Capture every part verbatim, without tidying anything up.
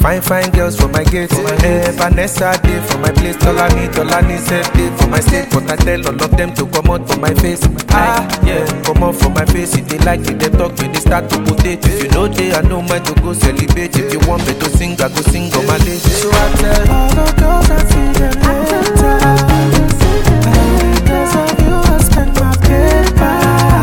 Fine, fine girls for my gate. Eh, Vanessa day for my place. Tolani, Tolani said day for my state. But I tell all of them to come out for my face. Ah, yeah, come out for my face. If they like it, they talk, when they start to potate. If you know they, I know mine to go celebrate. If you want me to sing, I go sing on my list. So I tell all the girls I see them later. Because of you, I spend my paper.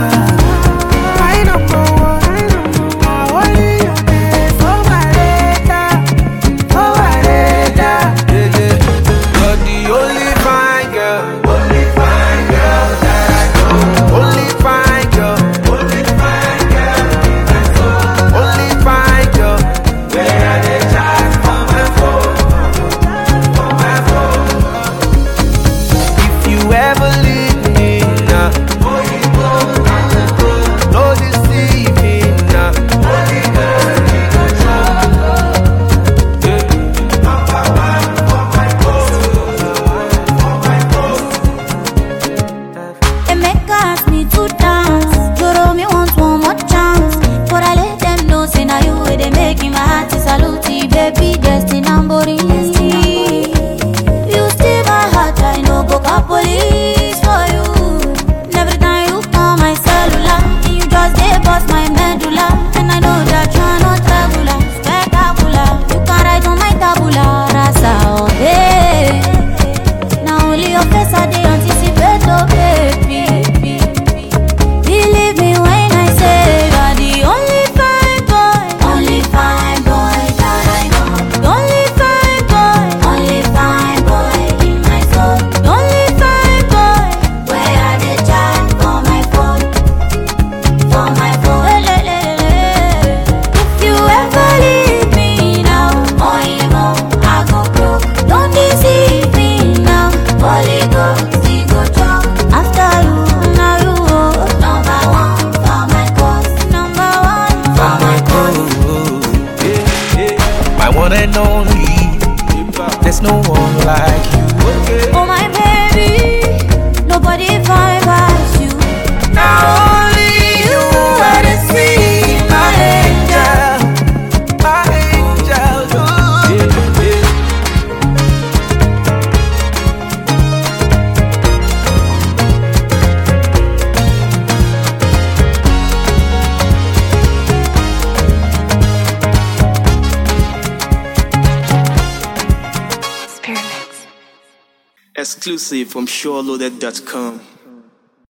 I don't know what, I don't know how only you pay for my data, for my data. Yeah, yeah. You're the only fine girl, only fine girl that I know. Only fine girl, only fine girl in my soul. Only fine girl, where are they charge for my phone, for my phone. If you ever leave me now, no deceive me now. Emeka asked me to dance. Joro me want one more chance. But I let them know, say now you way they making my heart to salute you, baby. Destin' and Borini. You steal my heart, I know go call police for you. And every time you call my cellular, you just dey bust my medulla. And I know that you're not regular, spectacular. You can write on my tabula rasa, oh hey. Now only your face I dey anticipate, oh baby. Believe me when I say you're the only fine boy, only fine boy that I know. The only fine boy, only fine boy in my soul. The only fine boy, where are they charge for my phone, for my phone. If you ever leave me now, oh you know I go broke. Don't deceive me now, Holy Ghost, he go drop. After you, now you oh, number one for my cause, number one for my cause. Oh, yeah, yeah. My one and only. There's no one like you. Oh my baby, nobody find past you. Now only you are the see my angel, my angel. Oh, yeah, yeah. Exclusive from SureLoaded dot com.